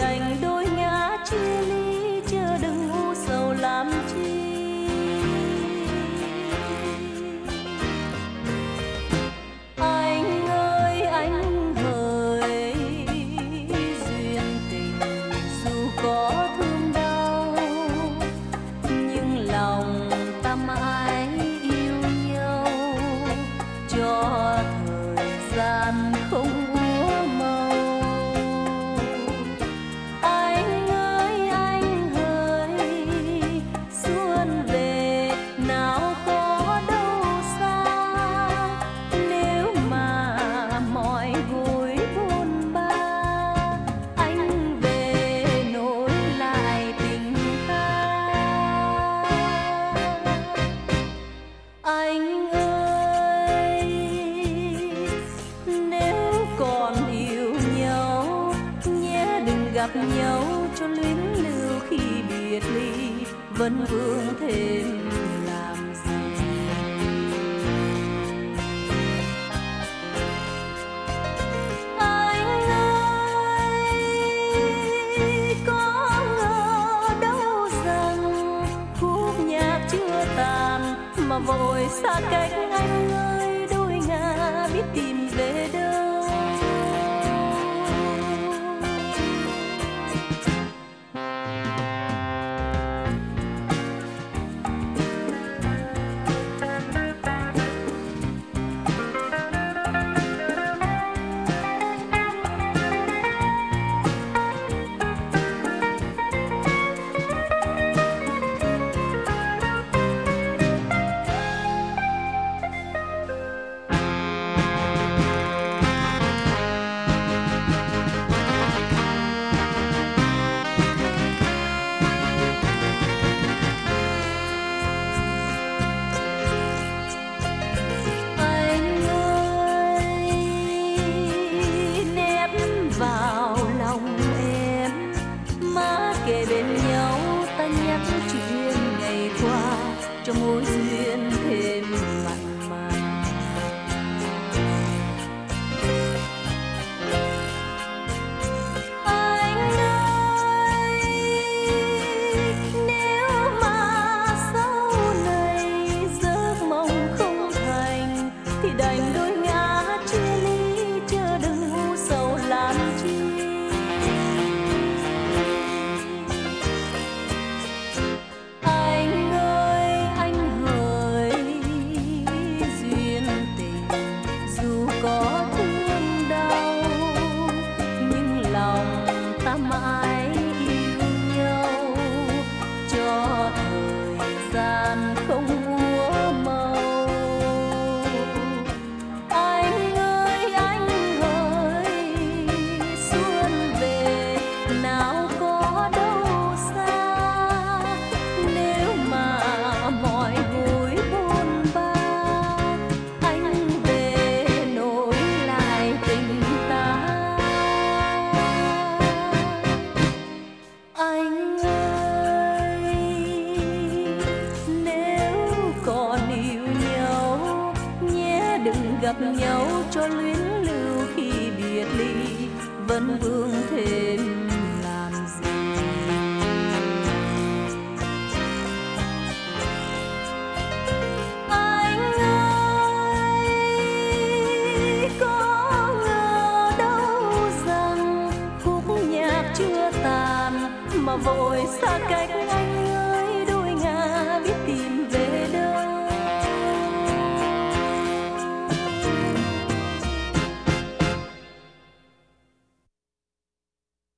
đành đôi ngã chia ly, chớ đừng u sầu làm chi. Anh ơi anh hỡi duyên tình, dù có thương đau nhưng lòng ta mãi yêu nhau, cho thời gian không úa màu. Anh ơi anh hỡi xuân về nào có đâu xa, nếu mà mọi vui buồn ba, anh về nối lại tình ta. Anh ơi nếu còn yêu nhau, nhé đừng gặp nhau cho luyến lưu khi biệt ly, vẫn vương thêm làm gì. Anh ơi có ngờ đâu rằng khúc nhạc chưa tàn mà vội xa cách. Anh ơi đôi ngả biết tìm về đâu. Vào lòng em má kề bên nhau, ta nhắc chuyện ngày qua cho mối duyên thêm mặn mà. Anh ơi nếu mà sau này giấc mong không thành thì đành đôi ngã chia ly, chớ đừng u sầu làm chi. Anh ơi anh hỡi duyên tình, dù có thương đau nhưng lòng ta mãi yêu nhau, cho thời gian không úa màu. Anh ơi anh hỡi xuân về nào có đâu xa, nếu mà mọi vui buồn ba, anh về nối lại tình ta. Anh ơi nếu còn yêu nhau, nhé đừng gặp nhau cho luyến lưu khi biệt ly, vẫn vương thêm làm gì. Anh ơi có ngờ đâu rằng khúc nhạc chưa tàn mà vội xa cách. Anh ơi